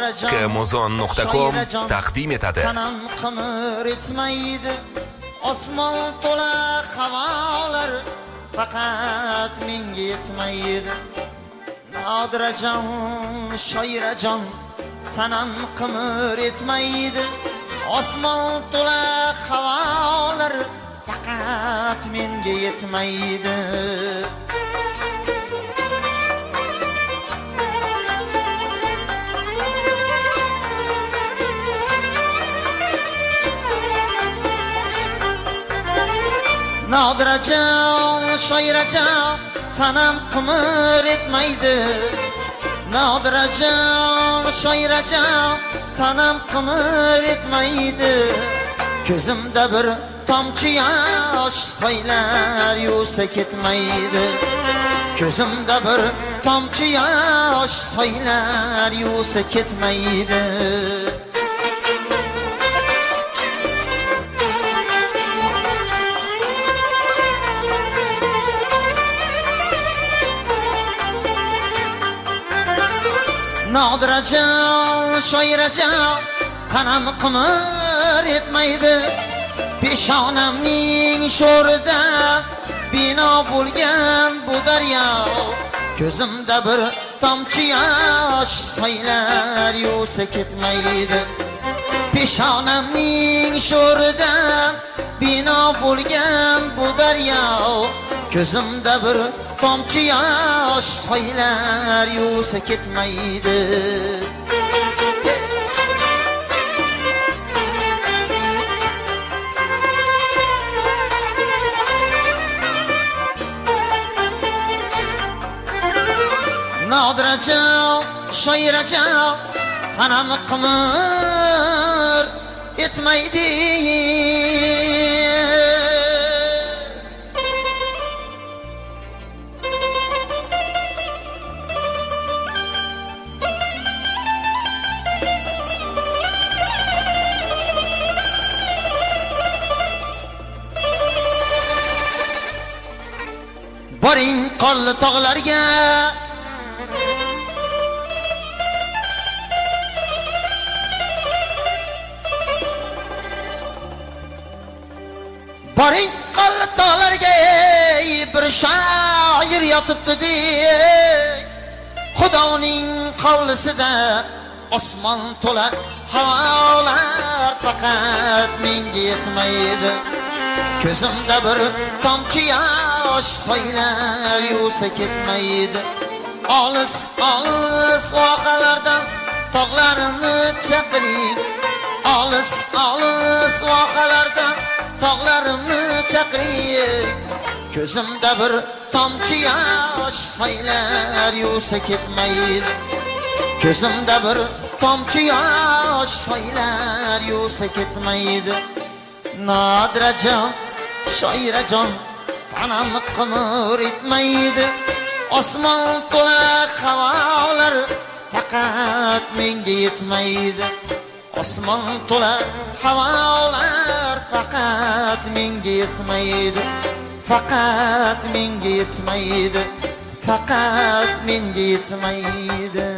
haqqimuzon.com taqdim etadi. Tanam qimir etmaydi, osmon to'la havolar, faqat menga yetmaydi. Nodirajon, shoirajon, tanam qimir etmaydi, osmon to'la havolar, faqat menga yetmaydi. Nodirajon, shoirajon, tanam qimir etmaydi. Nodirajon, shoirajon, tanam qimir etmaydi. Ko'zimda bir tomchi yosh soylar yuvsa ketmaydi. Ko'zimda bir tomchi yosh soylar yuvsa ketmaydi. Nodirajon, shoirajon, tanam qimir etmaydi. Peshonamning sho'rida bino bo'lgan bu daryo. Ko'zimda bir tomchi yosh soylar yuvsa ketmaydi. Peshonamning sho'rida bino bo'lgan bu daryo. Ko'zimda bir tomchi yosh soylar yuvsa ketmaydi. Nodirajon, shoirajon, tanam qimir etmaydi. Boring qolli tog'larga, boring qolli tog'larga, bir shoir yotibdi dey. Xudoning qavlisida osmon to'la havolar, faqat menga yetmaydi. Ko'zimda bir tomchi yosh soylar yuvsa ketmaydi. Olis olis voqalardan tog'larimni chaqiring. Olis olis voqalardan tog'larimni chaqiring. Ko'zimda bir tomchi yosh soylar yuvsa ketmaydi. Ko'zimda bir tomchi yosh soylar yuvsa ketmaydi. Nodirajon, shoirajon, tanam qimir etmaydi. Osmon to'la havolar, faqat menga yetmaydi. Osmon to'la havolar, faqat menga yetmaydi. Faqat menga yetmaydi. Faqat menga yetmaydi.